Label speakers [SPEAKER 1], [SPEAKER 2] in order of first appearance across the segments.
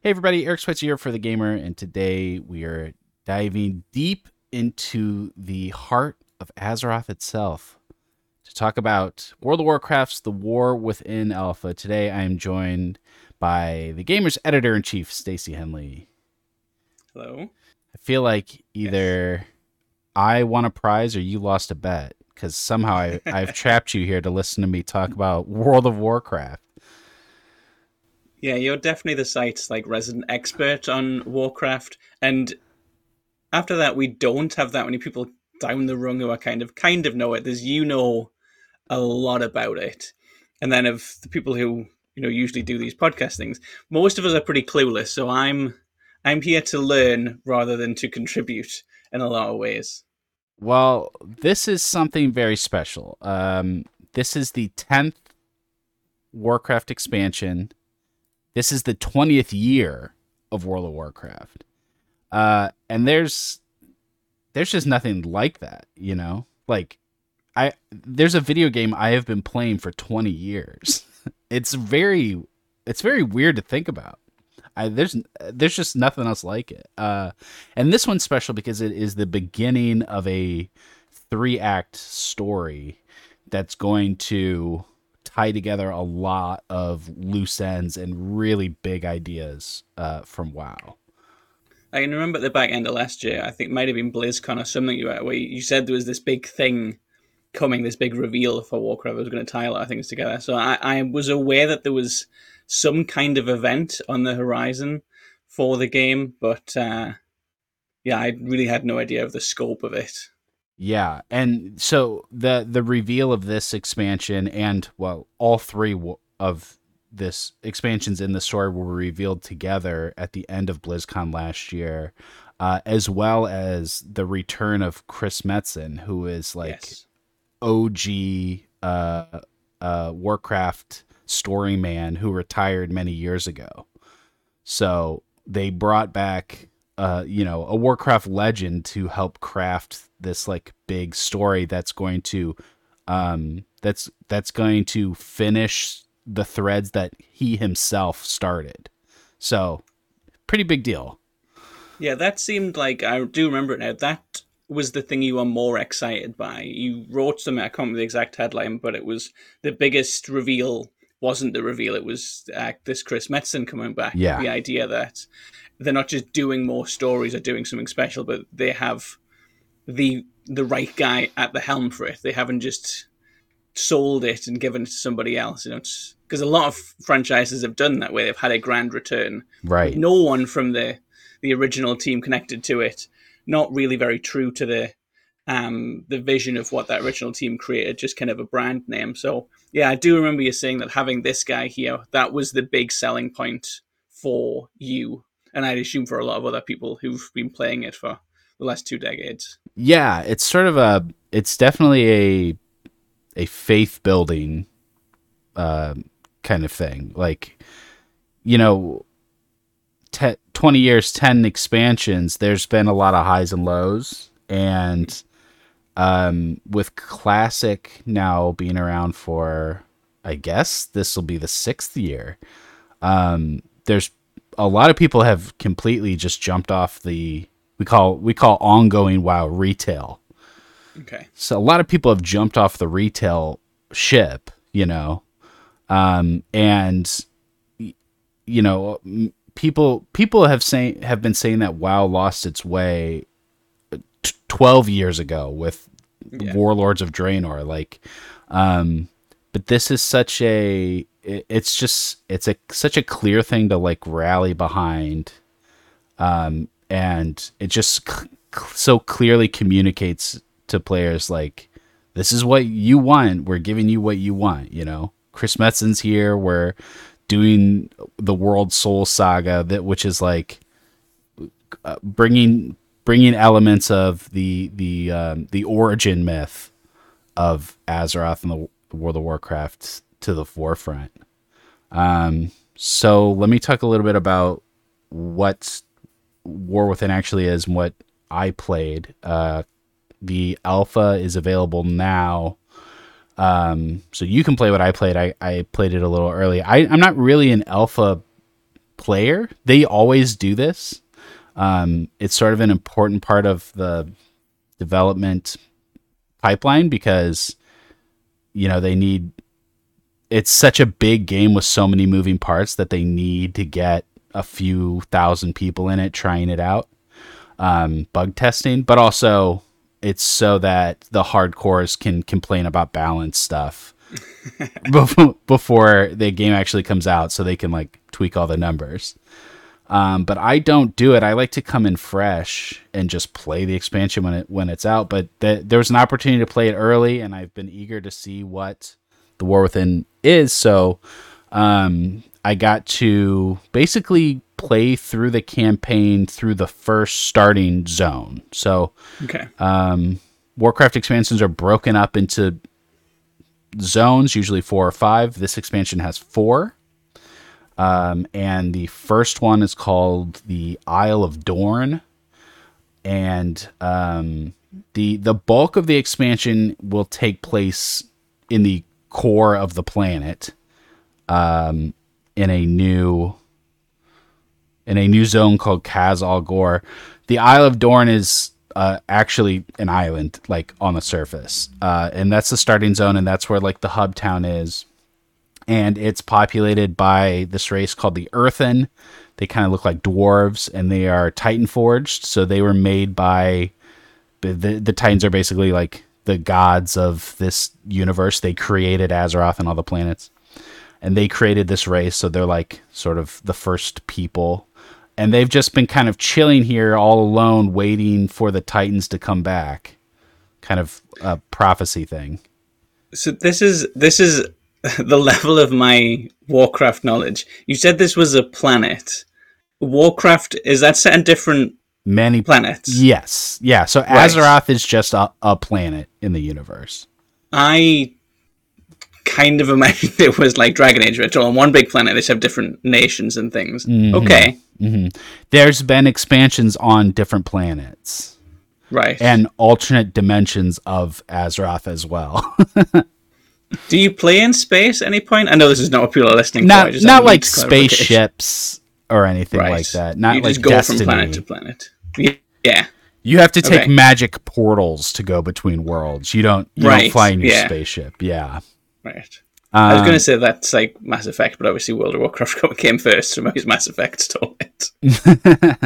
[SPEAKER 1] Hey everybody, Eric Switzer here for The Gamer, and today we are diving deep into the heart of Azeroth itself to talk about World of Warcraft's The War Within Alpha. Today I am joined by The Gamer's editor-in-chief, Stacey Henley.
[SPEAKER 2] Hello.
[SPEAKER 1] I feel like
[SPEAKER 2] Yes.
[SPEAKER 1] either I won a prize or you lost a bet, because somehow I've trapped you here to listen to me talk about World of Warcraft.
[SPEAKER 2] Yeah, you're definitely the site's resident expert on Warcraft, and after that, we don't have that many people down the rung who are kind of know it. There's a lot about it, and then of the people who usually do these podcast things, most of us are pretty clueless. So I'm here to learn rather than to contribute in a lot of ways.
[SPEAKER 1] Well, this is something very special. This is the 10th Warcraft expansion. This is the 20th year of World of Warcraft. And there's just nothing like that, you know? Like there's a video game I have been playing for 20 years. It's very weird to think about. There's just nothing else like it. And this one's special because it is the beginning of a 3-act story that's going to tie together a lot of loose ends and really big ideas from WoW.
[SPEAKER 2] I can remember at the back end of last year, I think it might have been BlizzCon or something, where you said there was this big thing coming, this big reveal for Warcraft was going to tie a lot of things together. So I was aware that there was some kind of event on the horizon for the game, but yeah, I really had no idea of the scope of it.
[SPEAKER 1] Yeah, and so the reveal of this expansion and well, all three of this expansions in the story were revealed together at the end of BlizzCon last year, as well as the return of Chris Metzen, who is like
[SPEAKER 2] Yes.
[SPEAKER 1] OG Warcraft story man who retired many years ago. So they brought back a Warcraft legend to help craft this like big story that's going to that's going to finish the threads that he himself started. So pretty big deal.
[SPEAKER 2] Yeah, that seemed like, I do remember it now, that was the thing you were more excited by. You wrote something, I can't remember the exact headline, but it was the biggest reveal wasn't the reveal. It was this Chris Metzen coming back.
[SPEAKER 1] Yeah.
[SPEAKER 2] The idea that they're not just doing more stories or doing something special, but they have the right guy at the helm for it. They haven't just sold it and given it to somebody else. Because a lot of franchises have done that, where they've had a grand return with
[SPEAKER 1] Right.
[SPEAKER 2] no one from the original team connected to it, not really very true to the vision of what that original team created, just kind of a brand name. So yeah, I do remember you saying that having this guy here, that was the big selling point for you, and I'd assume for a lot of other people who've been playing it for the last 2 decades.
[SPEAKER 1] Yeah, it's definitely a faith building uh, kind of thing. Like, you know, 20 years, 10 expansions, there's been a lot of highs and lows. And with Classic now being around for, I guess this will be the 6th year, there's a lot of people have completely just jumped off the we call ongoing WoW retail.
[SPEAKER 2] Okay.
[SPEAKER 1] So a lot of people have jumped off the retail ship, and people have been saying that WoW lost its way 12 years ago with
[SPEAKER 2] Yeah.
[SPEAKER 1] Warlords of Draenor. But this is such a clear thing to like rally behind, and it just so clearly communicates to players like, this is what you want. We're giving you what you want. Chris Metzen's here. We're doing the World Soul Saga, which is like bringing elements of the origin myth of Azeroth and the World of Warcraft to the forefront. So let me talk a little bit about what War Within actually is and what I played. The alpha is available now, so you can play what I played. I played it a little early. I'm not really an alpha player, they always do this. It's sort of an important part of the development pipeline because, it's such a big game with so many moving parts that they need to get a few thousand people in it trying it out, bug testing, but also it's so that the hardcores can complain about balance stuff before the game actually comes out, so they can like tweak all the numbers. But I don't do it. I like to come in fresh and just play the expansion when it's out. But there was an opportunity to play it early, and I've been eager to see what the War Within is. So I got to basically play through the campaign through the first starting zone. So
[SPEAKER 2] okay.
[SPEAKER 1] Warcraft expansions are broken up into zones, usually 4 or 5. This expansion has 4. And the first one is called the Isle of Dorn. And the bulk of the expansion will take place in the core of the planet, in a new zone called Kaz Al Ghor. The Isle of Dorn is actually an island, like on the surface, and that's the starting zone, and that's where like the hub town is. And it's populated by this race called the Earthen. They kind of look like dwarves, and they are Titan forged. So they were made by the Titans are basically like the gods of this universe. They created Azeroth and all the planets, and they created this race. So they're like sort of the first people, and they've just been kind of chilling here all alone, waiting for the Titans to come back. Kind of a prophecy thing.
[SPEAKER 2] So this is the level of my Warcraft knowledge. You said this was a planet. Warcraft, is that set in different planets?
[SPEAKER 1] Yes. Yeah, so Azeroth is just a planet in the universe.
[SPEAKER 2] I kind of imagined it was like Dragon Age, where it's all on one big planet. They just have different nations and things. Mm-hmm. Okay.
[SPEAKER 1] Mm-hmm. There's been expansions on different planets.
[SPEAKER 2] Right.
[SPEAKER 1] And alternate dimensions of Azeroth as well.
[SPEAKER 2] Do you play in space at any point? I know this is not what people are listening
[SPEAKER 1] for. Not like
[SPEAKER 2] spaceships
[SPEAKER 1] or anything like that. Not
[SPEAKER 2] you
[SPEAKER 1] like
[SPEAKER 2] just go
[SPEAKER 1] Destiny.
[SPEAKER 2] From planet to planet. Yeah.
[SPEAKER 1] You have to take magic portals to go between worlds. You don't fly in your spaceship. Yeah.
[SPEAKER 2] Right. I was going to say that's like Mass Effect, but obviously World of Warcraft came first, so maybe Mass Effect stole it.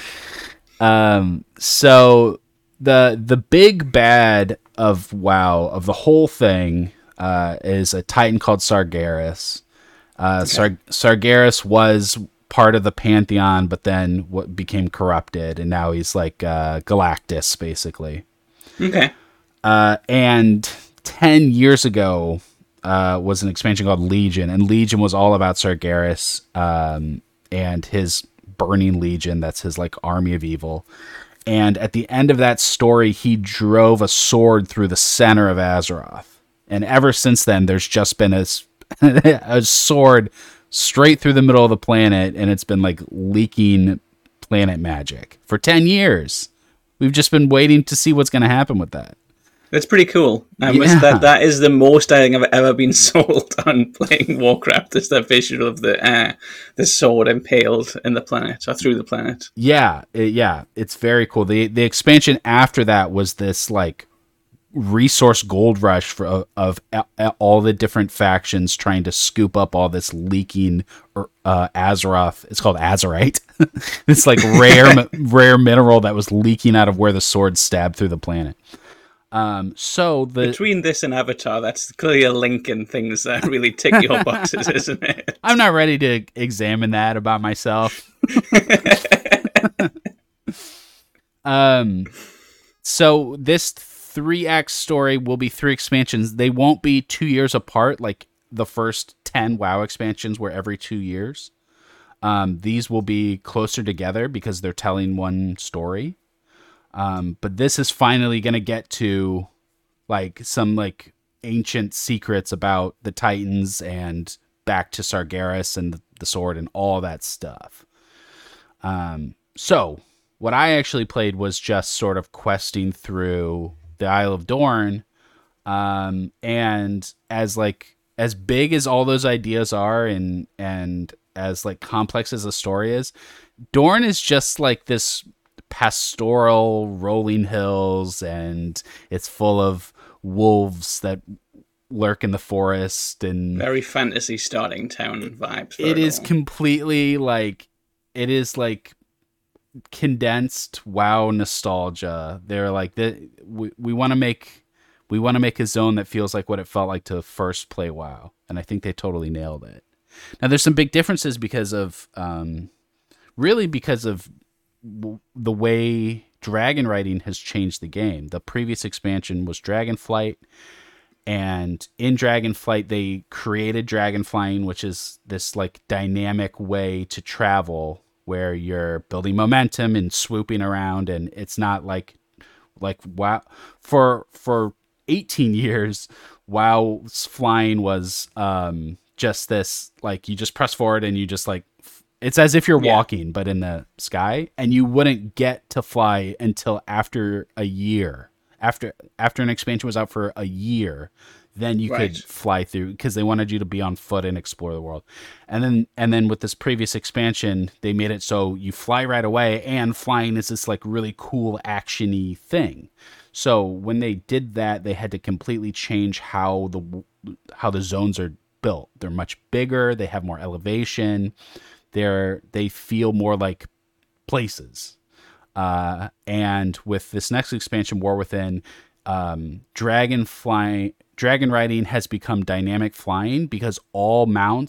[SPEAKER 1] So the big bad of WoW, of the whole thing, is a Titan called Sargeras. Sargeras was part of the Pantheon, but then became corrupted, and now he's like Galactus, basically.
[SPEAKER 2] Okay.
[SPEAKER 1] And 10 years ago was an expansion called Legion, and Legion was all about Sargeras and his Burning Legion. That's his like army of evil. And at the end of that story, he drove a sword through the center of Azeroth. And ever since then, there's just been a sword straight through the middle of the planet, and it's been like leaking planet magic for 10 years. We've just been waiting to see what's going to happen with that.
[SPEAKER 2] That's pretty cool. That is the most I think I've ever been sold on playing Warcraft. Is that visual of the sword impaled in the planet or through the planet?
[SPEAKER 1] Yeah, it's very cool. The expansion after that was this like resource gold rush of all the different factions trying to scoop up all this leaking Azeroth. It's called Azerite. This like rare mineral that was leaking out of where the sword stabbed through the planet.
[SPEAKER 2] Between this and Avatar, that's clearly a link in things that really tick your boxes, isn't it?
[SPEAKER 1] I'm not ready to examine that about myself. So this 3X story will be 3 expansions. They won't be 2 years apart like the first 10 WoW expansions were every 2 years. These will be closer together because they're telling one story. But this is finally going to get to like some like ancient secrets about the Titans and back to Sargeras and the sword and all that stuff. So what I actually played was just sort of questing through the Isle of Dorn. And as as big as all those ideas are, and as like complex as the story is, Dorne is just like this pastoral rolling hills, and it's full of wolves that lurk in the forest, and
[SPEAKER 2] Very fantasy starting town vibes.
[SPEAKER 1] it is completely like, it is like condensed WoW nostalgia. They're like, we want to make a zone that feels like what it felt like to first play WoW, and I think they totally nailed it. Now there's some big differences because of really because of the way dragon riding has changed the game. The previous expansion was Dragonflight, and in Dragonflight they created dragon flying, which is this like dynamic way to travel where you're building momentum and swooping around, and it's not like WoW. For 18 years, WoW's flying was just this, like, you just press forward and you just like, it's as if you're walking but in the sky, and you wouldn't get to fly until after a year. After an expansion was out for a year, then you could fly through, because they wanted you to be on foot and explore the world. And then with this previous expansion, they made it so you fly right away, and flying is this like really cool action-y thing. So when they did that, they had to completely change how the zones are built. They're much bigger, they have more elevation, they feel more like places. And with this next expansion, War Within, dragon riding has become dynamic flying, because all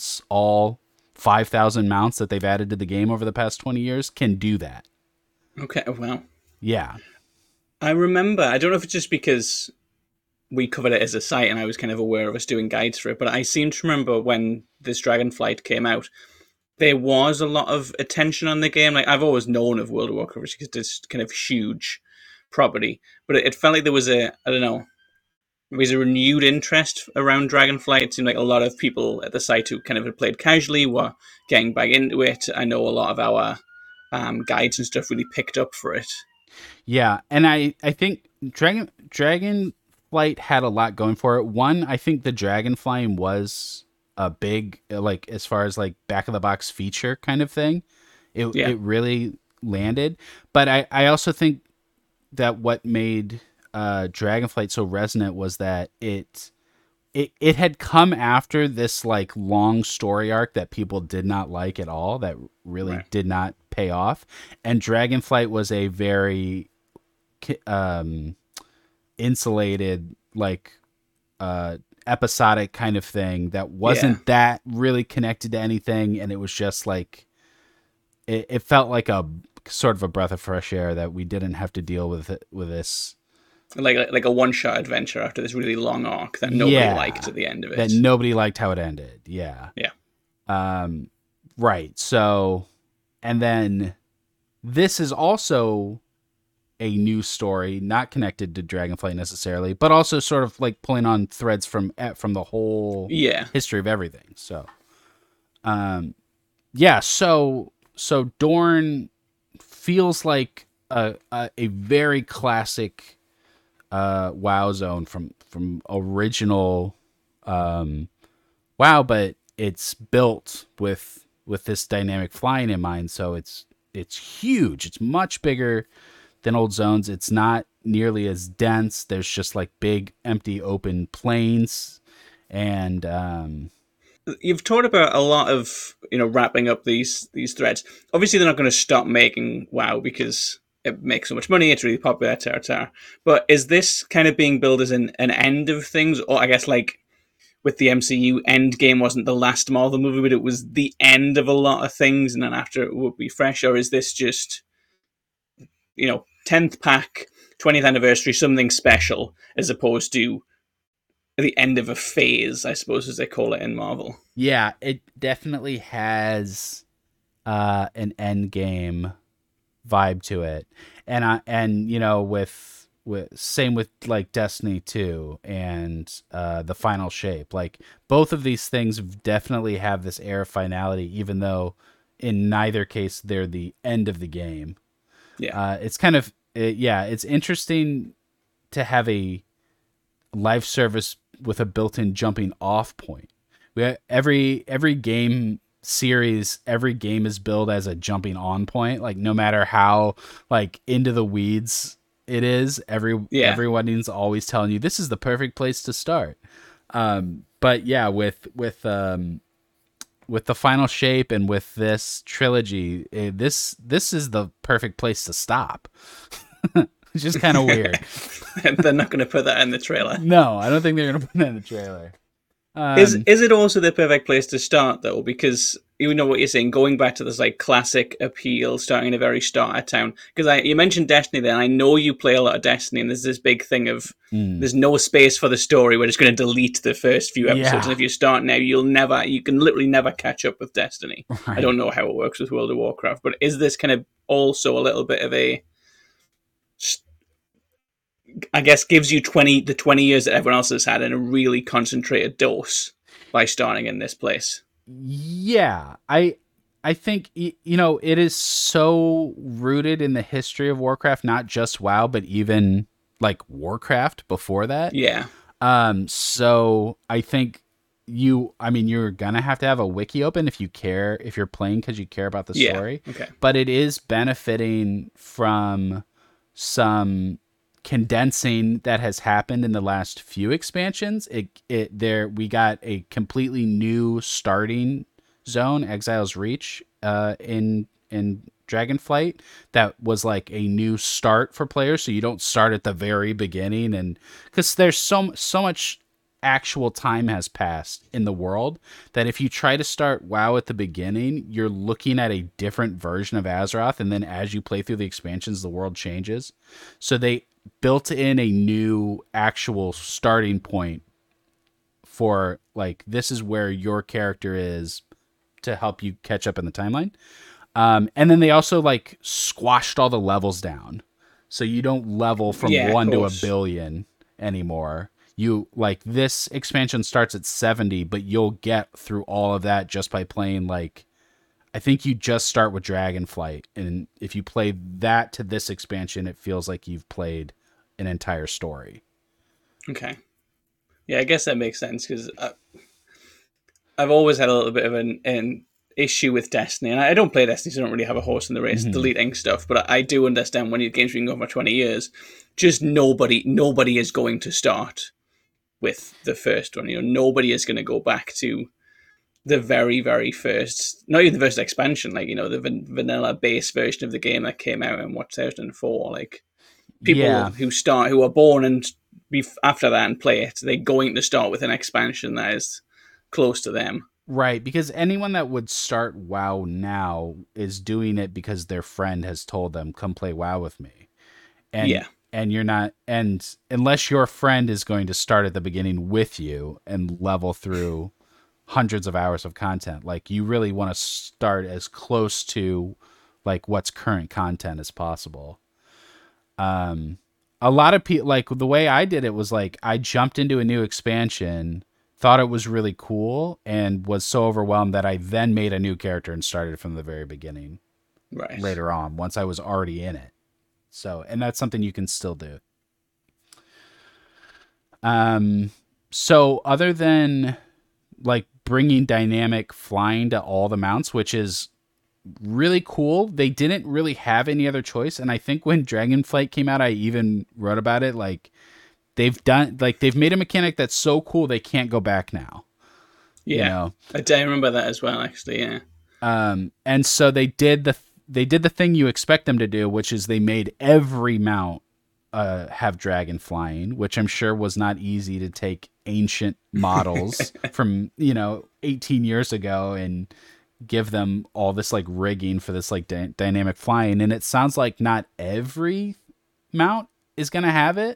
[SPEAKER 1] 5,000 mounts that they've added to the game over the past 20 years can do that.
[SPEAKER 2] Okay, well.
[SPEAKER 1] Yeah.
[SPEAKER 2] I remember, I don't know if it's just because we covered it as a site and I was kind of aware of us doing guides for it, but I seem to remember when this Dragonflight came out, there was a lot of attention on the game. Like, I've always known of World of Warcraft because it's kind of huge property, but it felt like there was there was a renewed interest around Dragonflight. It seemed like a lot of people at the site who kind of had played casually were getting back into it. I know a lot of our guides and stuff really picked up for it.
[SPEAKER 1] Yeah, and I think Dragonflight had a lot going for it. One, I think the dragon flying was a big, like, as far as like back of the box feature kind of thing. It really landed. But I also think that what made Dragonflight so resonant was that it had come after this like long story arc that people did not like at all, that really did not pay off. And Dragonflight was a very insulated, like episodic kind of thing that wasn't that really connected to anything, and it was just like it felt like a sort of a breath of fresh air that we didn't have to deal with this
[SPEAKER 2] like a one-shot adventure after this really long arc that nobody liked at the end of it.
[SPEAKER 1] That nobody liked how it ended. Right. So, and then this is also a new story, not connected to Dragonflight necessarily, but also sort of like pulling on threads from the whole history of everything. So, so Dorne feels like a very classic WoW zone from original WoW, but it's built with this dynamic flying in mind. So it's huge. It's much bigger than old zones. It's not nearly as dense. There's just like big empty open plains, and
[SPEAKER 2] you've talked about a lot of wrapping up these threads. Obviously, they're not going to stop making WoW because it makes so much money. It's really popular, etc. But is this kind of being billed as an end of things, or I guess like with the MCU, Endgame wasn't the last Marvel movie, but it was the end of a lot of things, and then after it would be fresh? Or is this just 10th pack, 20th anniversary, something special, as opposed to the end of a phase, I suppose, as they call it in Marvel?
[SPEAKER 1] Yeah, it definitely has an Endgame vibe to it, and with same with like Destiny 2 and the Final Shape. Like, both of these things definitely have this air of finality, even though in neither case they're the end of the game. It's kind of it's interesting to have a live service with a built-in jumping off point. Every game series, every game is billed as a jumping on point. Like no matter how like into the weeds it is,
[SPEAKER 2] Yeah.
[SPEAKER 1] everyone's always telling you this is the perfect place to start. But yeah, with the final shape and with this trilogy, this is the perfect place to stop. It's just kind of weird.
[SPEAKER 2] They're not going to put that in the trailer.
[SPEAKER 1] No, I don't think they're going to put that in the trailer.
[SPEAKER 2] Is it also the perfect place to start though? Because you know what you're saying, going back to this like classic appeal, starting in a very starter town. Because you mentioned Destiny there, and I know you play a lot of Destiny, and there's this big thing of there's no space for the story. We're just going to delete the first few episodes,
[SPEAKER 1] Yeah.
[SPEAKER 2] and if you start now, you can literally never catch up with Destiny.
[SPEAKER 1] Right.
[SPEAKER 2] I don't know how it works with World of Warcraft, but is this kind of also a little bit of a, I guess, gives you 20 years that everyone else has had in a really concentrated dose by starting in this place?
[SPEAKER 1] Yeah, I think it is so rooted in the history of Warcraft, not just WoW, but even like Warcraft before that.
[SPEAKER 2] Yeah.
[SPEAKER 1] So I think you're gonna have to have a wiki open if you're playing because you care about the story.
[SPEAKER 2] Okay.
[SPEAKER 1] But it is benefiting from some condensing that has happened in the last few expansions. We got a completely new starting zone, Exile's Reach, in Dragonflight, that was like a new start for players, so you don't start at the very beginning, and because there's so much actual time has passed in the world that if you try to start WoW at the beginning, you're looking at a different version of Azeroth, and then as you play through the expansions, the world changes. So they built in a new actual starting point for like, this is where your character is to help you catch up in the timeline. And then they also like squashed all the levels down, so you don't level from 1 to 1,000,000,000 anymore. You like, this expansion starts at 70, but you'll get through all of that just by playing, like, I think you just start with Dragonflight, and if you play that to this expansion, it feels like you've played an entire story.
[SPEAKER 2] Okay. Yeah, I guess that makes sense, because I've always had a little bit of an issue with Destiny, and I don't play Destiny, so I don't really have a horse in the race deleting stuff, but I do understand when your game's been going for 20 years, just nobody is going to start with the first one. Nobody is going to go back to the very, very first, not even the first expansion, like, the vanilla base version of the game that came out in 2004. Like, people who are born and after that and play it, they're going to start with an expansion that is close to them.
[SPEAKER 1] Right, because anyone that would start WoW now is doing it because their friend has told them, come play WoW with me. And you're not, and unless your friend is going to start at the beginning with you and level through hundreds of hours of content, like, you really want to start as close to like what's current content as possible. A lot of people, like, the way I did it was like, I jumped into a new expansion, thought it was really cool, and was so overwhelmed that I then made a new character and started from the very beginning.
[SPEAKER 2] Right.
[SPEAKER 1] Later on, once I was already in it. So, and that's something you can still do. So other than like bringing dynamic flying to all the mounts, which is really cool, they didn't really have any other choice. And I think when Dragonflight came out, I even wrote about it. Like, they've made a mechanic that's so cool they can't go back now.
[SPEAKER 2] Yeah, I do remember that as well, actually. Yeah.
[SPEAKER 1] And so they did the thing you expect them to do, which is they made every mount have dragon flying, which I'm sure was not easy to take ancient models from 18 years ago and give them all this like rigging for this like dynamic flying. And it sounds like not every mount is gonna have it.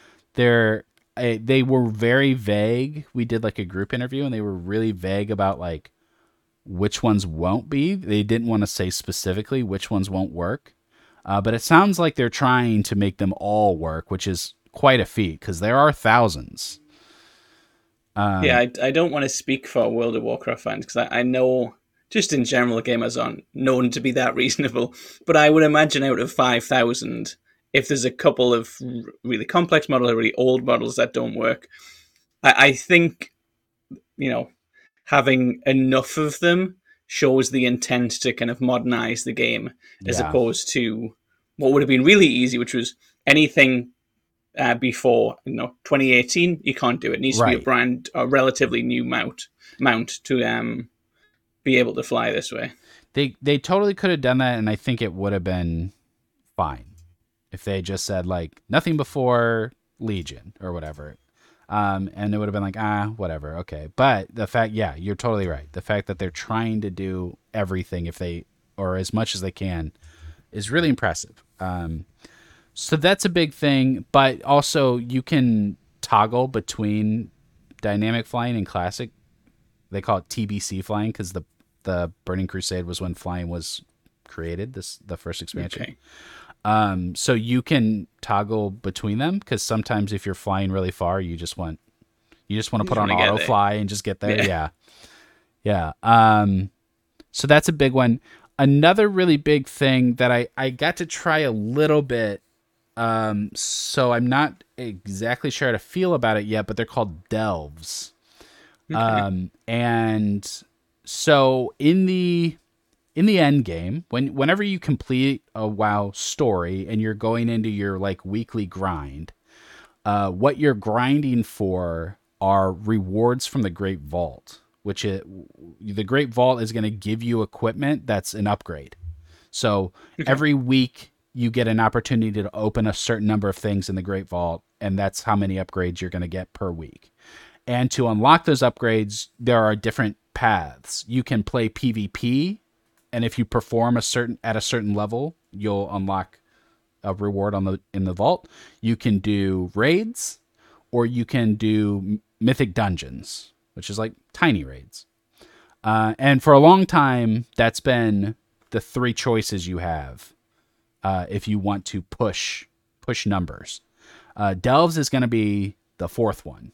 [SPEAKER 1] They were very vague. We did like a group interview, and they were really vague about like which ones won't be. They didn't want to say specifically which ones won't work. But it sounds like they're trying to make them all work, which is quite a feat because there are thousands.
[SPEAKER 2] I don't want to speak for World of Warcraft fans because I know, just in general, gamers aren't known to be that reasonable. But I would imagine out of 5,000, if there's a couple of really complex models or really old models that don't work, I think, having enough of them shows the intent to kind of modernize the game, as
[SPEAKER 1] Yeah.
[SPEAKER 2] opposed to what would have been really easy, which was anything before 2018. You can't do it. It needs to be
[SPEAKER 1] Right.
[SPEAKER 2] a relatively new mount to be able to fly this way.
[SPEAKER 1] They totally could have done that, and I think it would have been fine if they just said like nothing before Legion or whatever. And it would have been like, whatever, okay. But the fact, yeah, you're totally right. The fact that they're trying to do everything or as much as they can, is really impressive. So that's a big thing. But also, you can toggle between dynamic flying and classic. They call it TBC flying because the Burning Crusade was when flying was created. The first expansion.
[SPEAKER 2] Okay.
[SPEAKER 1] So you can toggle between them because sometimes if you're flying really far, you just want to put on auto fly and just get there. Yeah. So that's a big one. Another really big thing that I got to try a little bit. So I'm not exactly sure how to feel about it yet, but they're called delves. Okay. And so in the end game, whenever you complete a WoW story and you're going into your like weekly grind, what you're grinding for are rewards from the Great Vault, the Great Vault is going to give you equipment that's an upgrade. So every week you get an opportunity to open a certain number of things in the Great Vault, and that's how many upgrades you're going to get per week. And to unlock those upgrades, there are different paths. You can play PvP, and if you perform at a certain level, you'll unlock a reward in the vault. You can do raids, or you can do mythic dungeons, which is like tiny raids. And for a long time, that's been the three choices you have if you want to push numbers. Delves is going to be the fourth one.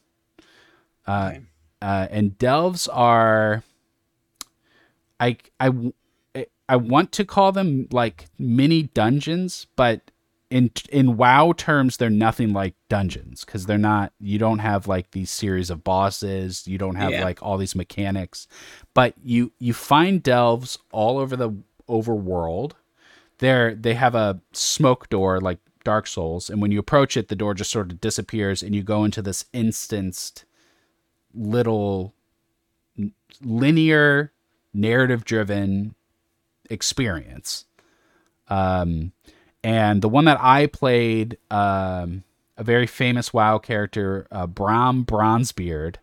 [SPEAKER 1] And delves are, I want to call them like mini dungeons, but in WoW terms, they're nothing like dungeons because they're not. You don't have like these series of bosses. You don't have like all these mechanics, but you find delves all over the overworld. They have a smoke door like Dark Souls, and when you approach it, the door just sort of disappears, and you go into this instanced little linear narrative-driven experience. And the one that I played, a very famous WoW character, Braum Bronzebeard.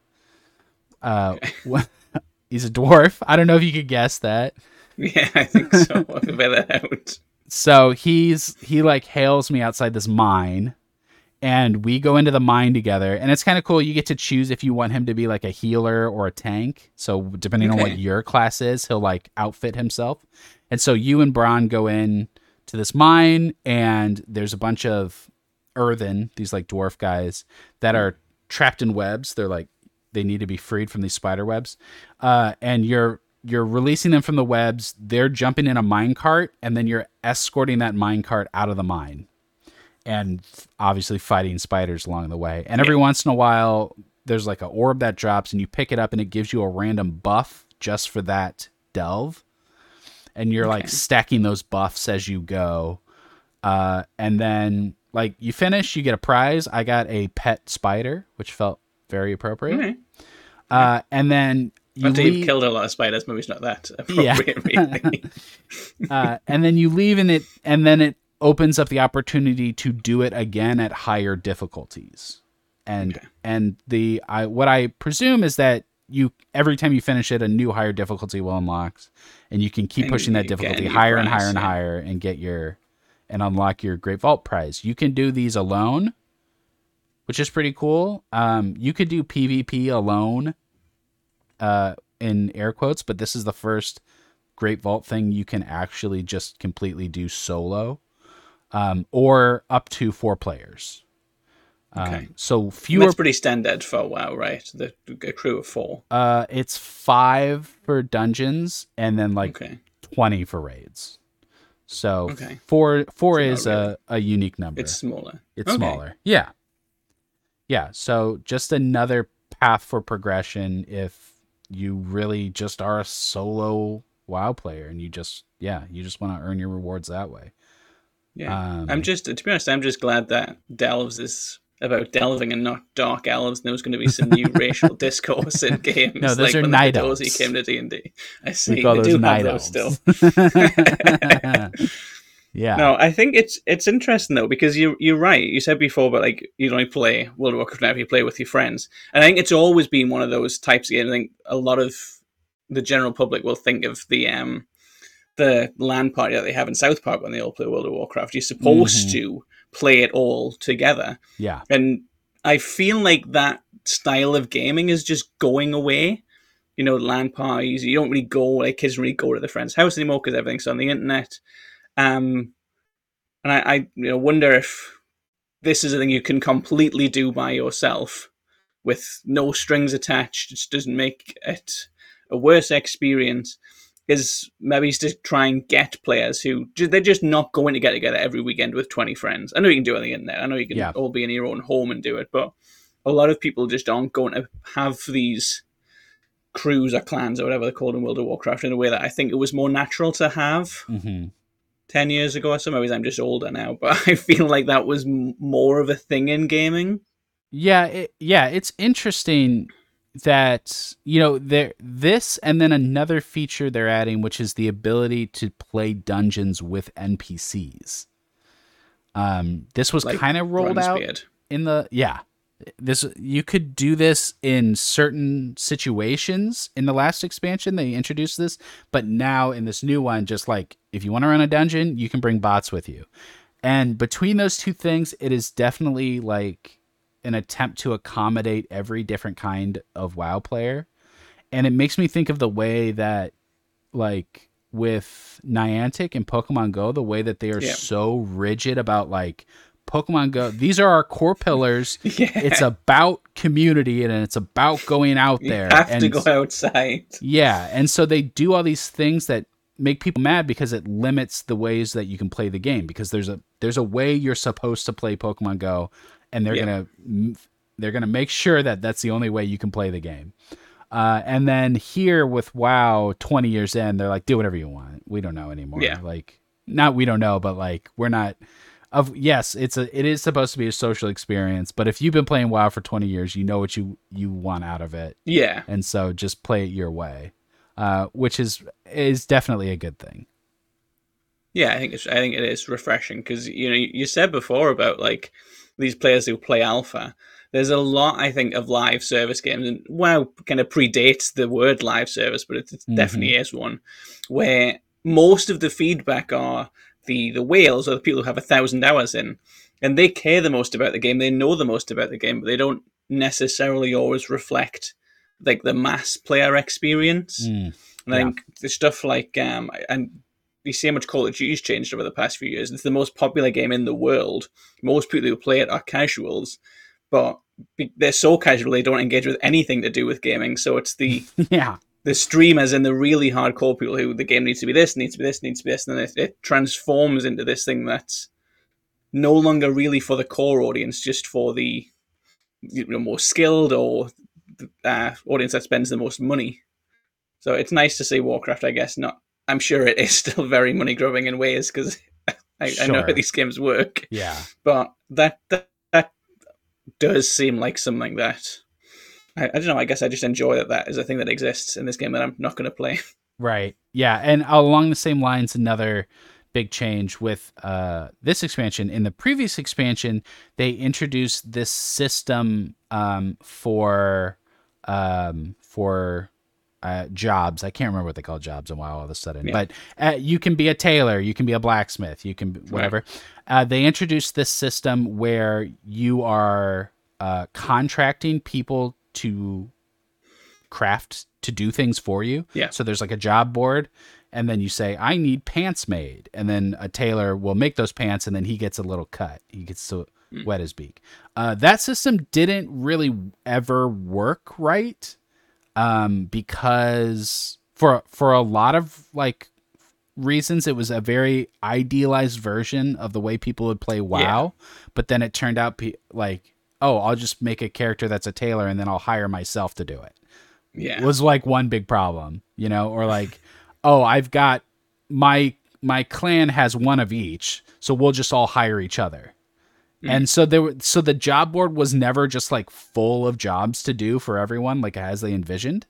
[SPEAKER 1] He's a dwarf. I don't know if you could guess that.
[SPEAKER 2] Yeah, I think so. I'll figure that out.
[SPEAKER 1] So he like hails me outside this mine, and we go into the mine together, and it's kind of cool. You get to choose if you want him to be like a healer or a tank. So depending on what your class is, he'll like outfit himself. And so you and Bron go in to this mine, and there's a bunch of earthen, these like dwarf guys that are trapped in webs. They need to be freed from these spider webs. And you're releasing them from the webs. They're jumping in a minecart, and then you're escorting that minecart out of the mine. And obviously fighting spiders along the way. And every once in a while, there's like an orb that drops, and you pick it up, and it gives you a random buff just for that delve. And you're like stacking those buffs as you go. And then like you finish, you get a prize. I got a pet spider, which felt very appropriate. And then
[SPEAKER 2] you've killed a lot of spiders, maybe it's not that appropriate. Really.
[SPEAKER 1] And then you leave and then it opens up the opportunity to do it again at higher difficulties. And what I presume is that every time you finish it, a new higher difficulty will unlock, and you can keep pushing that difficulty higher and higher and higher and and unlock your Great Vault prize. You can do these alone, which is pretty cool. You could do PvP alone, in air quotes, but this is the first Great Vault thing you can actually just completely do solo, or up to 4 players. So fewer.
[SPEAKER 2] That's pretty standard for WoW, right? A crew of 4.
[SPEAKER 1] It's 5 for dungeons, and then 20 for raids. So 4 is really a unique number.
[SPEAKER 2] It's smaller.
[SPEAKER 1] It's smaller. Yeah. So just another path for progression if you really just are a solo WoW player, and you just want to earn your rewards that way.
[SPEAKER 2] Yeah. To be honest, I'm just glad that Delves is about delving and not dark elves. And there's going to be some new racial discourse in games.
[SPEAKER 1] No, those are
[SPEAKER 2] when
[SPEAKER 1] night
[SPEAKER 2] the
[SPEAKER 1] elves.
[SPEAKER 2] Dorsey came to D&D. I see.
[SPEAKER 1] We call those
[SPEAKER 2] do
[SPEAKER 1] night
[SPEAKER 2] have
[SPEAKER 1] elves.
[SPEAKER 2] those still.
[SPEAKER 1] Yeah.
[SPEAKER 2] No, I think it's interesting though, because you're right. You said before, but like you only play World of Warcraft now if you play with your friends. And I think it's always been one of those types of games. I think a lot of the general public will think of the LAN party that they have in South Park when they all play World of Warcraft. You're supposed to play it all together.
[SPEAKER 1] Yeah.
[SPEAKER 2] And I feel like that style of gaming is just going away. You know, LAN parties, you don't really go, like kids don't really go to their friend's house anymore because everything's on the internet. And I wonder if this is a thing you can completely do by yourself with no strings attached. It just doesn't make it a worse experience. Is maybe to try and get players who they're just not going to get together every weekend with 20 friends. I know you can do it on the internet. I know you can all be in your own home and do it, but a lot of people just aren't going to have these crews or clans or whatever they're called in World of Warcraft in a way that I think it was more natural to have 10 years ago or so. Maybe I'm just older now, but I feel like that was more of a thing in gaming.
[SPEAKER 1] Yeah, it's interesting that this and then another feature they're adding, which is the ability to play dungeons with NPCs. This was like kind of rolled out in the this you could do this in certain situations. In the last expansion they introduced this, but now in this new one, just like if you want to run a dungeon, you can bring bots with you. And between those two things, it is definitely like an attempt to accommodate every different kind of WoW player. And it makes me think of the way that, like, with Niantic and Pokemon Go, the way that they are so rigid about, like, Pokemon Go, these are our core pillars. It's about community and it's about going out there.
[SPEAKER 2] You have to go outside.
[SPEAKER 1] Yeah, and so they do all these things that make people mad because it limits the ways that you can play the game, because there's a way you're supposed to play Pokemon Go, and they're gonna make sure that that's the only way you can play the game. And then here with WoW, 20 years in, they're like, do whatever you want. We don't know anymore.
[SPEAKER 2] Yeah.
[SPEAKER 1] Like, not we don't know, but like we're not. Yes, it is supposed to be a social experience, but if you've been playing WoW for 20 years, you know what you want out of it.
[SPEAKER 2] Yeah.
[SPEAKER 1] And so just play it your way, which is definitely a good thing.
[SPEAKER 2] Yeah, I think it is refreshing, because you said before about like these players who play alpha. There's a lot, I think, of live service games, and WoW kind of predates the word live service, but it definitely is one where most of the feedback are the whales, or the people who have 1,000 hours in, and they care the most about the game. They know the most about the game, but they don't necessarily always reflect like the mass player experience. And I think the stuff like and you see how much Call of Duty's changed over the past few years. It's the most popular game in the world. Most people who play it are casuals, but they're so casual they don't engage with anything to do with gaming. So it's the the streamers and the really hardcore people who the game needs to be this, needs to be this, needs to be this, and then it transforms into this thing that's no longer really for the core audience, just for the more skilled or audience that spends the most money. So it's nice to see Warcraft, I guess, I'm sure it is still very money grubbing in ways, because I know how these games work.
[SPEAKER 1] Yeah.
[SPEAKER 2] But that does seem like something that I don't know. I guess I just enjoy that is a thing that exists in this game that I'm not going to play.
[SPEAKER 1] Right. Yeah. And along the same lines, another big change with this expansion. In the previous expansion, they introduced this system for jobs. I can't remember what they call jobs in WoW all of a sudden. Yeah. But you can be a tailor, you can be a blacksmith, you can whatever. Right. They introduced this system where you are contracting people to craft, to do things for you.
[SPEAKER 2] Yeah.
[SPEAKER 1] So there's like a job board, and then you say, I need pants made. And then a tailor will make those pants, and then he gets a little cut. He gets to wet his beak. That system didn't really ever work right. Because for a lot of like reasons, it was a very idealized version of the way people would play WoW. But then it turned out like, oh, I'll just make a character that's a tailor and then I'll hire myself to do it.
[SPEAKER 2] Yeah.
[SPEAKER 1] was like one big problem, you know, or like, oh, I've got my clan has one of each, so we'll just all hire each other. And so the job board was never just like full of jobs to do for everyone, like as they envisioned.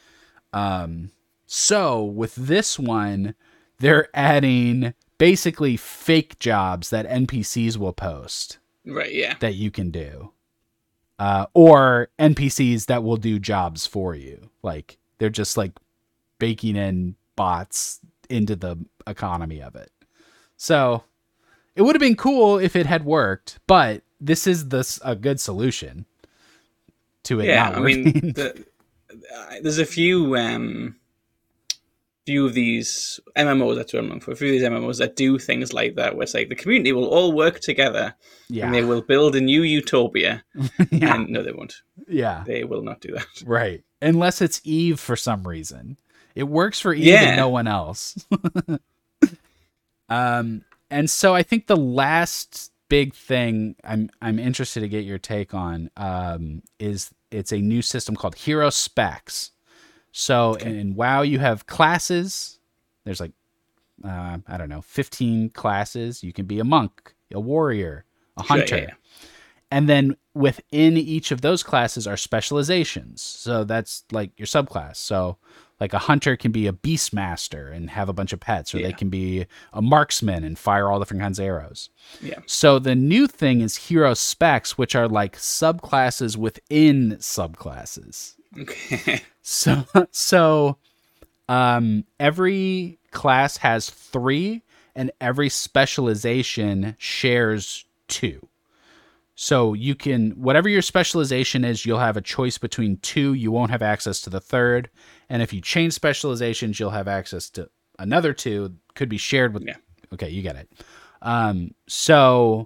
[SPEAKER 1] So with this one, they're adding basically fake jobs that NPCs will post.
[SPEAKER 2] Right, yeah.
[SPEAKER 1] That you can do. Or NPCs that will do jobs for you. Like they're just like baking in bots into the economy of it. So it would have been cool if it had worked, but this is a good solution to it not working.
[SPEAKER 2] I mean, there's a few of these MMOs, that's what I'm looking for, a few of these MMOs that do things like that, where it's like the community will all work together and they will build a new utopia. And no, they won't.
[SPEAKER 1] Yeah.
[SPEAKER 2] They will not do that.
[SPEAKER 1] Right. Unless it's Eve for some reason. It works for Eve and no one else. And so I think the last big thing I'm interested to get your take on is it's a new system called Hero Specs. So in WoW, you have classes. There's like, I don't know, 15 classes. You can be a monk, a warrior, a hunter.
[SPEAKER 2] Sure, yeah.
[SPEAKER 1] And then within each of those classes are specializations. So that's like your subclass. So like a hunter can be a beastmaster and have a bunch of pets, or they can be a marksman and fire all different kinds of arrows.
[SPEAKER 2] Yeah.
[SPEAKER 1] So the new thing is hero specs, which are like subclasses within subclasses.
[SPEAKER 2] Okay.
[SPEAKER 1] So every class has 3, and every specialization shares 2. So you can, whatever your specialization is, you'll have a choice between 2. You won't have access to the third. And if you change specializations, you'll have access to another 2. Could be shared with.
[SPEAKER 2] Yeah.
[SPEAKER 1] Okay, you get it. So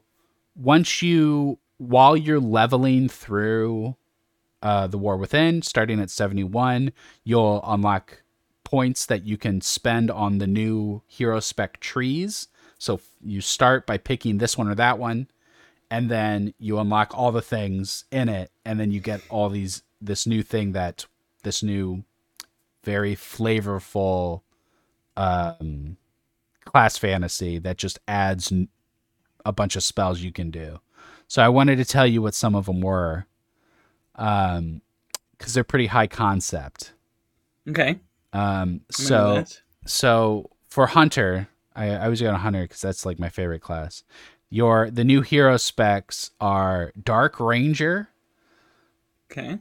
[SPEAKER 1] while you're leveling through the War Within, starting at 71, you'll unlock points that you can spend on the new hero spec trees. So you start by picking this one or that one, and then you unlock all the things in it, and then you get all this new thing, this new very flavorful class fantasy that just adds a bunch of spells you can do. So I wanted to tell you what some of them were, because they're pretty high concept.
[SPEAKER 2] Okay.
[SPEAKER 1] So for Hunter, I was going to Hunter because that's like my favorite class. The new hero specs are Dark Ranger.
[SPEAKER 2] Okay.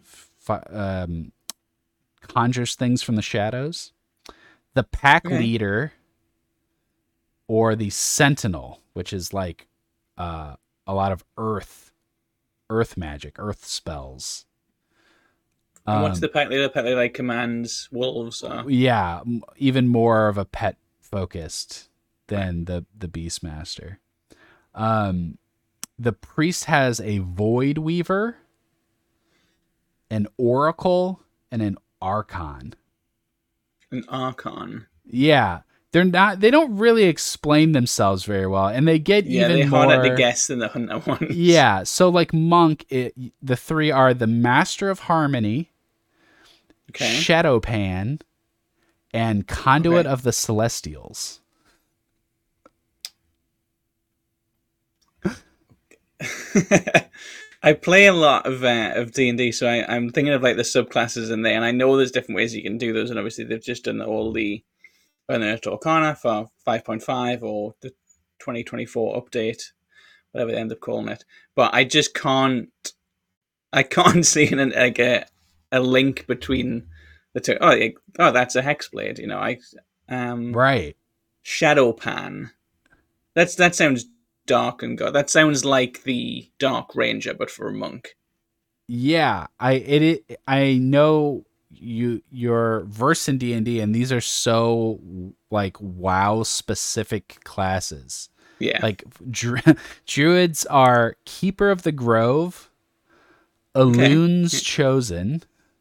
[SPEAKER 1] Conjures things from the shadows. The Pack Leader, or the Sentinel, which is like a lot of earth magic, earth spells.
[SPEAKER 2] And what's the Pack Leader? Pack Leader like commands wolves? Or?
[SPEAKER 1] Yeah, even more of a pet focused than the Beastmaster. The Priest has a Void Weaver, an Oracle, and an Archon.
[SPEAKER 2] An Archon.
[SPEAKER 1] Yeah. They don't really explain themselves very well, and they get even more
[SPEAKER 2] harder to guess than the Hunter ones.
[SPEAKER 1] Yeah, so like Monk, the 3 are the Master of Harmony, Shadowpan, and Conduit of the Celestials.
[SPEAKER 2] I play a lot of D&D, so I'm thinking of like the subclasses in there, and I know there's different ways you can do those, and obviously they've just done all the Unearthed Arcana for 5.5 or the 2024 update, whatever they end up calling it. But I just can't see a link between the two. Oh, that's a Hexblade, you know.
[SPEAKER 1] Right.
[SPEAKER 2] Shadowpan. That sounds dark and god. That sounds like the Dark Ranger, but for a monk.
[SPEAKER 1] Yeah, I know you're versed in D&D, and these are so like WoW specific classes.
[SPEAKER 2] Yeah,
[SPEAKER 1] like druids are Keeper of the Grove, Elun's Chosen.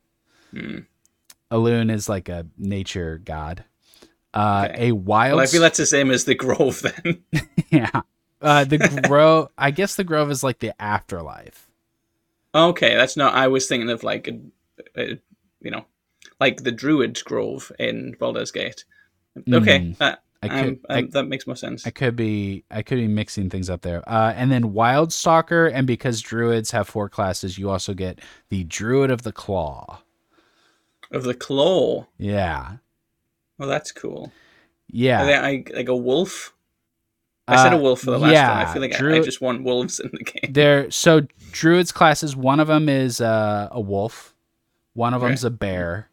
[SPEAKER 1] Elun is like a nature god. A wild.
[SPEAKER 2] Well, I feel that's the same as the Grove then.
[SPEAKER 1] Yeah. The Grove. I guess the Grove is like the afterlife.
[SPEAKER 2] Okay, that's not. I was thinking of like like the Druid Grove in Baldur's Gate. Okay, that makes more sense.
[SPEAKER 1] I could be mixing things up there. And then Wildstalker, and because druids have 4 classes, you also get the Druid of the Claw.
[SPEAKER 2] Of the Claw.
[SPEAKER 1] Yeah.
[SPEAKER 2] Well, that's cool.
[SPEAKER 1] Yeah.
[SPEAKER 2] Are they like a wolf? I said a wolf for the last one. I feel like I just want wolves in the game.
[SPEAKER 1] So druids classes, one of them is a wolf, one of them's a bear.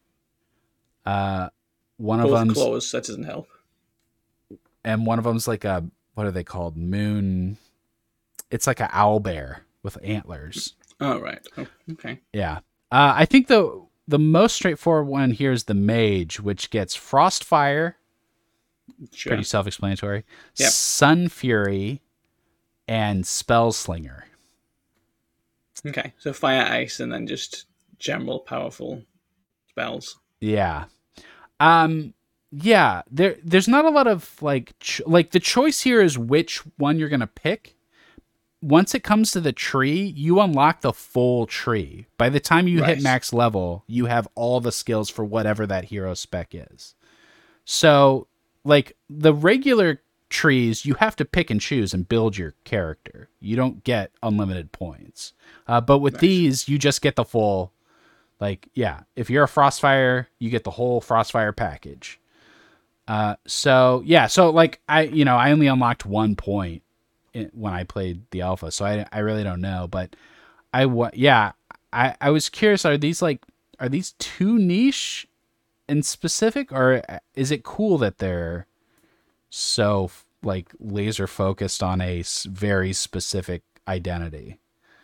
[SPEAKER 1] One of them's
[SPEAKER 2] claws. That doesn't help.
[SPEAKER 1] And one of them's like a, what are they called? Moon. It's like an owl bear with antlers.
[SPEAKER 2] Oh, right. Oh, okay.
[SPEAKER 1] Yeah. I think the most straightforward one here is the mage, which gets Frostfire.
[SPEAKER 2] Sure.
[SPEAKER 1] Pretty self-explanatory.
[SPEAKER 2] Yep.
[SPEAKER 1] Sun Fury and Spellslinger.
[SPEAKER 2] Okay. So fire, ice, and then just general powerful spells.
[SPEAKER 1] Yeah. Yeah, there's not a lot of like the choice here is which one you're going to pick. Once it comes to the tree, you unlock the full tree. By the time you hit max level, you have all the skills for whatever that hero spec is. So, like the regular trees, you have to pick and choose and build your character. You don't get unlimited points. But with these, you just get the full, like, yeah, if you're a Frostfire, you get the whole Frostfire package. So like I only unlocked 1 point when I played the alpha, so I really don't know, but I was curious, are these too niche and specific, or is it cool that they're so like laser focused on a very specific identity?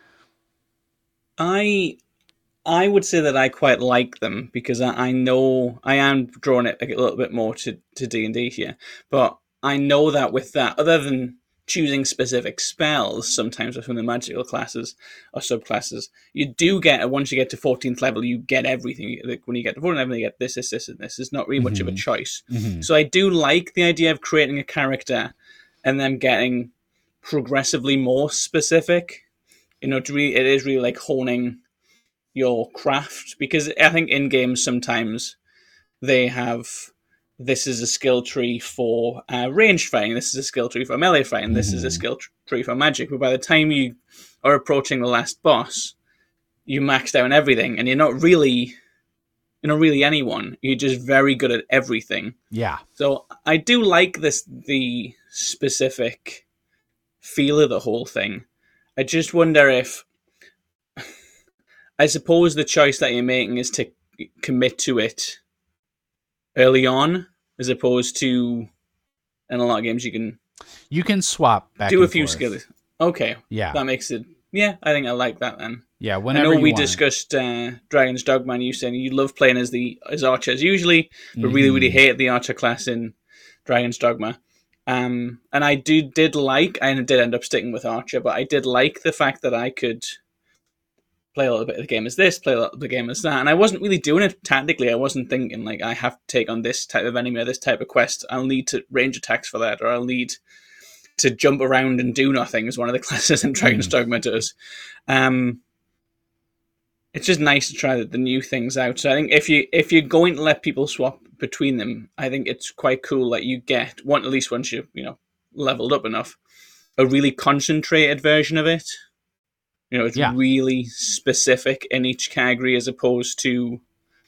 [SPEAKER 2] I would say that I quite like them because I know I am drawing it a little bit more to D&D here, but I know that with that, other than choosing specific spells, sometimes within the magical classes or subclasses, you do get, once you get to 14th level, you get everything. Like when you get to 14th level, you get this, and this. It's not really much of a choice. Mm-hmm. So I do like the idea of creating a character and then getting progressively more specific. It is really like honing your craft, because I think in games sometimes they have, this is a skill tree for ranged fighting, this is a skill tree for melee fighting, this is a skill tree for magic, but by the time you are approaching the last boss, you maxed out everything and you're not really anyone, you're just very good at everything.
[SPEAKER 1] Yeah.
[SPEAKER 2] So I do like the specific feel of the whole thing. I just wonder if, I suppose the choice that you're making is to commit to it early on, as opposed to, in a lot of games
[SPEAKER 1] you can swap back,
[SPEAKER 2] do a few skills. Okay,
[SPEAKER 1] yeah,
[SPEAKER 2] that makes it. Yeah, I think I like that then.
[SPEAKER 1] Yeah, whenever
[SPEAKER 2] I know we discussed Dragon's Dogma, and you saying you love playing as archers usually, but really hate the archer class in Dragon's Dogma. And I did like, and I did end up sticking with archer, but I did like the fact that I could play a little bit of the game as this, play a little bit of the game as that. And I wasn't really doing it tactically. I wasn't thinking, like, I have to take on this type of enemy or this type of quest. I'll need to range attacks for that, or I'll need to jump around and do nothing, as one of the classes in Dragon's Dogma does. It's just nice to try the new things out. So I think if you're going to let people swap between them, I think it's quite cool that you get, at least once you leveled up enough, a really concentrated version of it. It's really specific in each category, as opposed to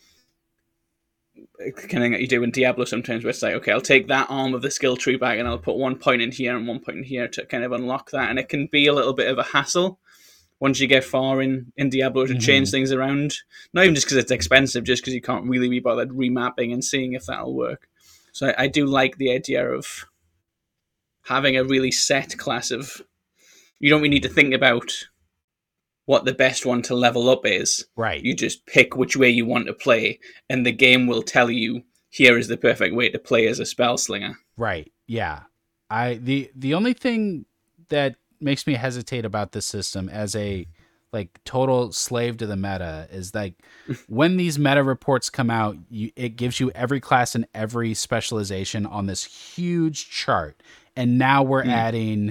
[SPEAKER 2] kind of that you do in Diablo sometimes, where it's like, okay, I'll take that arm of the skill tree back and I'll put 1 point in here and 1 point in here to kind of unlock that. And it can be a little bit of a hassle once you get far in Diablo to change things around. Not even just because it's expensive, just because you can't really be bothered remapping and seeing if that'll work. So I do like the idea of having a really set class of, you don't really need to think about what the best one to level up is.
[SPEAKER 1] Right.
[SPEAKER 2] You just pick which way you want to play, and the game will tell you, here is the perfect way to play as a spell slinger.
[SPEAKER 1] Right. Yeah. The only thing that makes me hesitate about this system as a like total slave to the meta is like when these meta reports come out, it gives you every class and every specialization on this huge chart, and now we're adding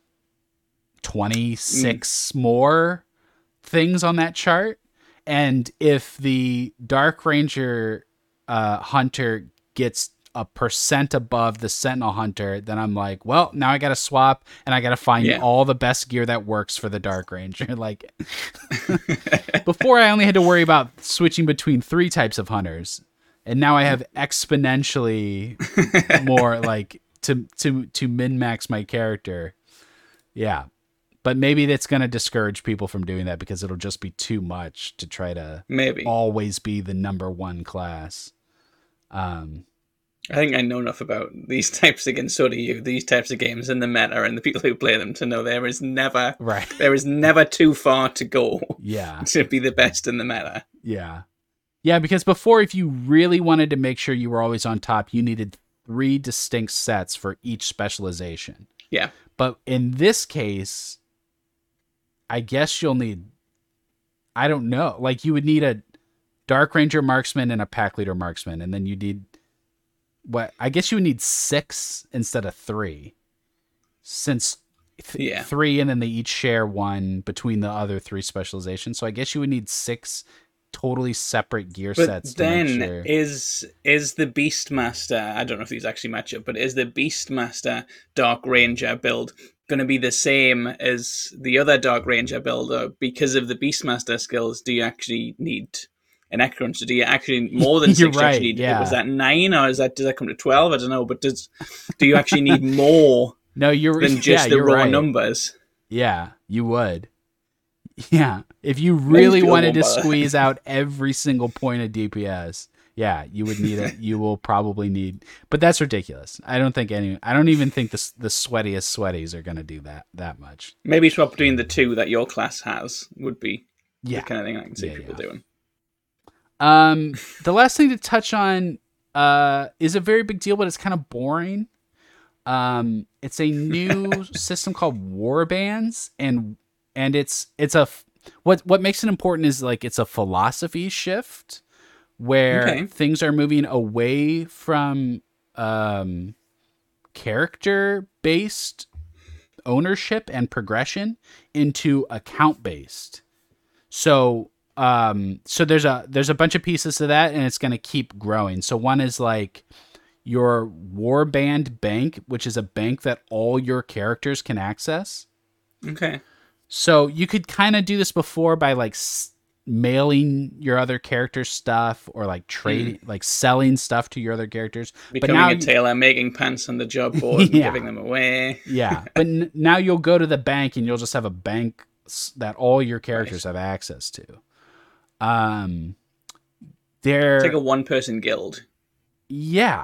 [SPEAKER 1] 26 more things on that chart. And if the Dark Ranger hunter gets a percent above the sentinel hunter, then I'm like, well, now I gotta swap and I gotta find all the best gear that works for the Dark Ranger. Like before I only had to worry about switching between 3 types of hunters, and now I have exponentially more like to min-max my character. Yeah. But maybe that's going to discourage people from doing that because it'll just be too much to try to always be the number 1 class.
[SPEAKER 2] I think I know enough about these types of games, so do you, these types of games and the meta and the people who play them to know there is never too far to go to be the best in the meta.
[SPEAKER 1] Yeah. Yeah, because before, if you really wanted to make sure you were always on top, you needed 3 distinct sets for each specialization.
[SPEAKER 2] Yeah.
[SPEAKER 1] But in this case, I guess you'll need, I don't know, like you would need a Dark Ranger marksman and a Pack Leader marksman, and then you need, I guess you would need 6 instead of 3, since 3, and then they each share 1 between the other 3 specializations. So I guess you would need 6 totally separate gear sets.
[SPEAKER 2] But then is the Beastmaster, I don't know if these actually match up, but is the Beastmaster Dark Ranger build going to be the same as the other Dark Ranger build? Or because of the Beastmaster skills, do you actually need an Necruncher? Do you actually more than 6?
[SPEAKER 1] Right,
[SPEAKER 2] need, was that 9 or does that come to 12? I don't know, but do you actually need more than just the raw numbers?
[SPEAKER 1] Yeah, you would. Yeah, if you really wanted to squeeze out every single point of DPS, you would need it. You will probably need, but that's ridiculous. I don't even think the sweatiest sweaties are going to do that much.
[SPEAKER 2] Maybe swap between the 2 that your class has would be the kind of thing I can see people doing.
[SPEAKER 1] The last thing to touch on is a very big deal, but it's kind of boring. It's a new system called Warbands, and it's a what makes it important is like it's a philosophy shift where things are moving away from character based ownership and progression into account based. So there's a bunch of pieces to that, and it's going to keep growing. So one is like your Warband bank, which is a bank that all your characters can access.
[SPEAKER 2] Okay.
[SPEAKER 1] So you could kind of do this before by like mailing your other characters stuff or like trading, like selling stuff to your other characters.
[SPEAKER 2] Becoming a tailor, making pants on the job board and giving them away.
[SPEAKER 1] Yeah. But now you'll go to the bank and you'll just have a bank that all your characters have access to.
[SPEAKER 2] It's like a 1-person guild.
[SPEAKER 1] Yeah.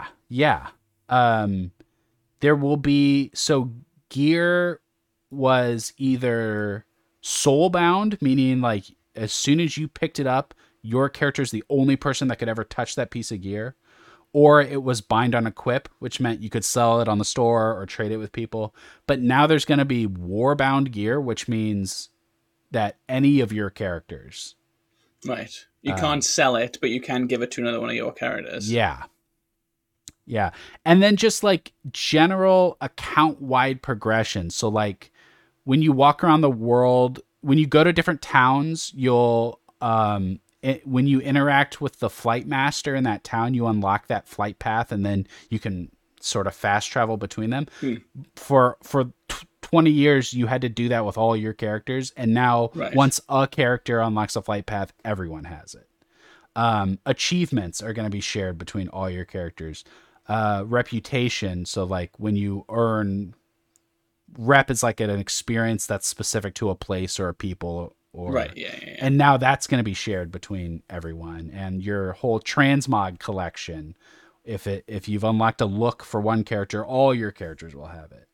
[SPEAKER 1] There will be, so gear was either soulbound, meaning like as soon as you picked it up, your character's the only person that could ever touch that piece of gear, or it was bind on equip, which meant you could sell it on the store or trade it with people. But now there's going to be warbound gear, which means that any of your characters,
[SPEAKER 2] you can't sell it, but you can give it to another one of your characters.
[SPEAKER 1] Yeah. And then just like general account wide progression. So like when you walk around the world, when you go to different towns, you'll, when you interact with the flight master in that town, you unlock that flight path, and then you can sort of fast travel between them. For 20 years, you had to do that with all your characters. And now once a character unlocks a flight path, everyone has it. Achievements are going to be shared between all your characters. Reputation. So like when you earn rep, it's like an experience that's specific to a place or a people, or and now that's going to be shared between everyone. And your whole transmog collection, if you've unlocked a look for one character, all your characters will have it.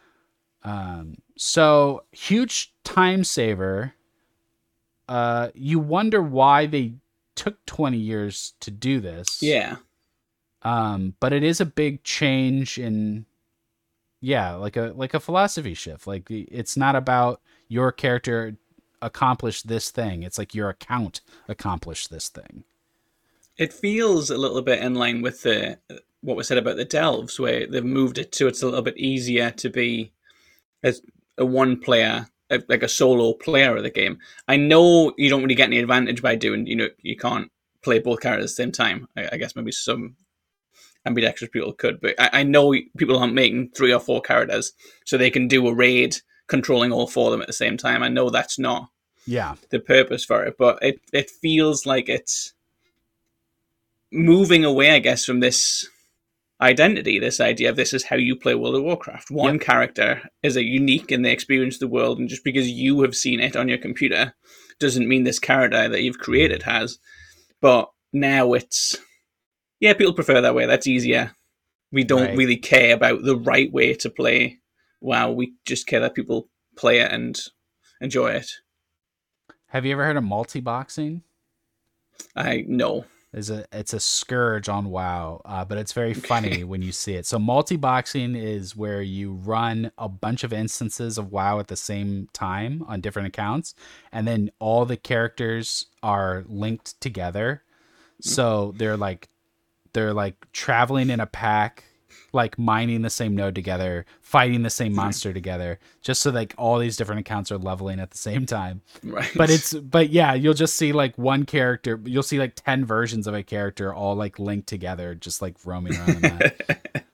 [SPEAKER 1] So huge time saver. You wonder why they took 20 years to do this. But it is a big change in, like a philosophy shift. Like it's not about your character accomplished this thing. It's like your account accomplished this thing.
[SPEAKER 2] It feels a little bit in line with what was said about the Delves, where they've moved it to it's a little bit easier to be as a one player, like a solo player of the game. I know you don't really get any advantage by doing, you can't play both characters at the same time. I guess maybe some ambidextrous people could, but I know people aren't making 3 or 4 characters, so they can do a raid controlling all 4 of them at the same time. I know that's not the purpose for it, but it feels like it's moving away, I guess, from this identity, this idea of this is how you play World of Warcraft. One character is a unique and they experience the world, and just because you have seen it on your computer doesn't mean this character that you've created has. But now it's, people prefer that way. That's easier. We don't really care about the right way to play WoW. We just care that people play it and enjoy it.
[SPEAKER 1] Have you ever heard of multi-boxing?
[SPEAKER 2] No.
[SPEAKER 1] It's a scourge on WoW, but it's very funny when you see it. So multi-boxing is where you run a bunch of instances of WoW at the same time on different accounts, and then all the characters are linked together. So they're like traveling in a pack, like mining the same node together, fighting the same monster together, just so like all these different accounts are leveling at the same time.
[SPEAKER 2] Right.
[SPEAKER 1] But yeah, you'll just see like one character, you'll see like 10 versions of a character all like linked together, just like roaming around the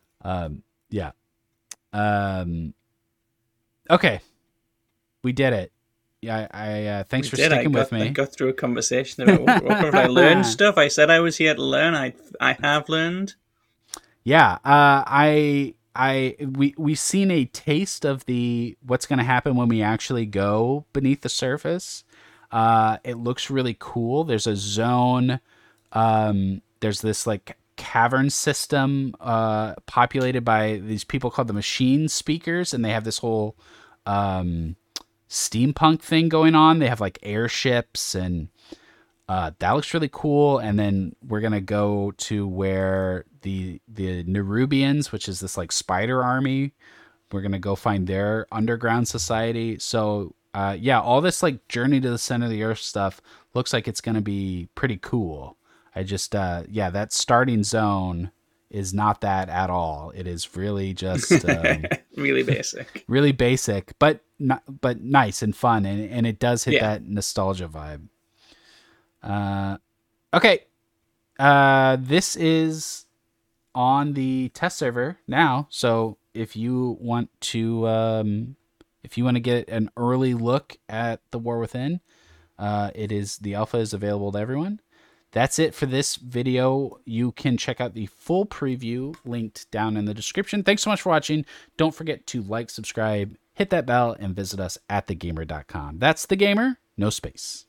[SPEAKER 1] map. Okay. We did it. Yeah, I thanks for sticking with me.
[SPEAKER 2] I got through a conversation about Warcraft. I learned stuff. I said I was here to learn. I have learned.
[SPEAKER 1] Yeah, we've seen a taste of what's going to happen when we actually go beneath the surface. It looks really cool. There's a zone. There's this like cavern system populated by these people called the Machine Speakers, and they have this whole steampunk thing going on. They have like airships, and that looks really cool. And then we're gonna go to where the Nerubians, which is this like spider army, we're gonna go find their underground society. So all this like journey to the center of the earth stuff looks like it's gonna be pretty cool. I just that starting zone is not that at all. It is really just
[SPEAKER 2] really basic,
[SPEAKER 1] but nice and fun, and it does hit that nostalgia vibe. Okay. This is on the test server now. So if you want to get an early look at the War Within, the alpha is available to everyone. That's it for this video. You can check out the full preview linked down in the description. Thanks so much for watching. Don't forget to like, subscribe, hit that bell, and visit us at thegamer.com. That's The Gamer, no space.